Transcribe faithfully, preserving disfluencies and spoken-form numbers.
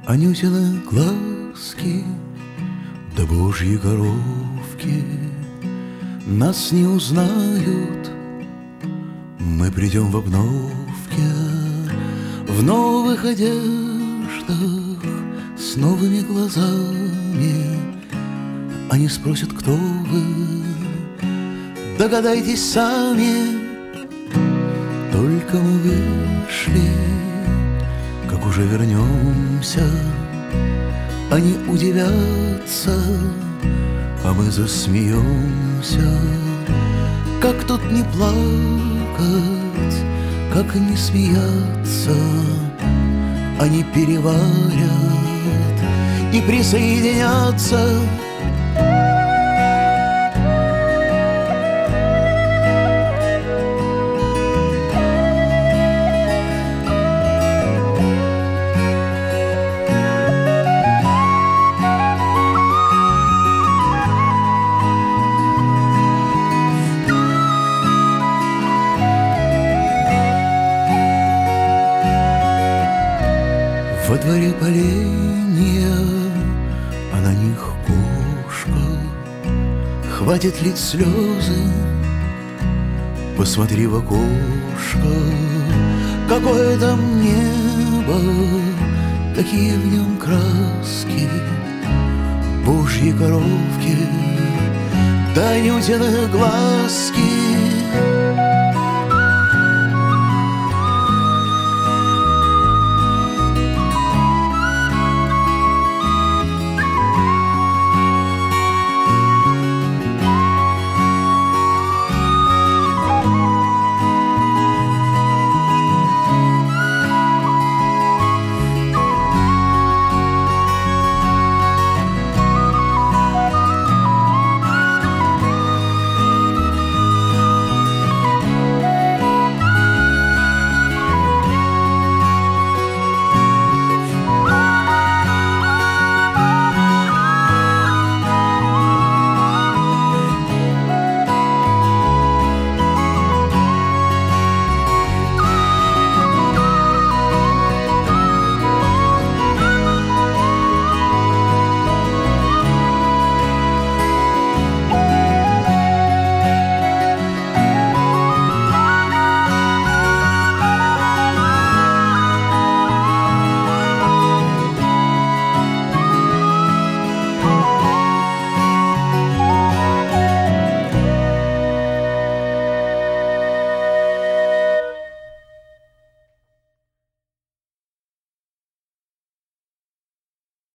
Анютины глазки, да божьи коровки нас не узнают. Мы придем в обновке, в новых одеждах, с новыми глазами. Они спросят, кто вы, догадайтесь сами. Только мы вышли, как уже вернемся, они удивятся, а мы засмеемся. Как тут не плакать, как не смеяться? Они переварят и присоединятся. Во дворе поленья, а на них кошка. Хватит лить слезы, посмотри в окошко. Какое там небо, какие в нем краски. Божьи коровки, да Анютины глазки.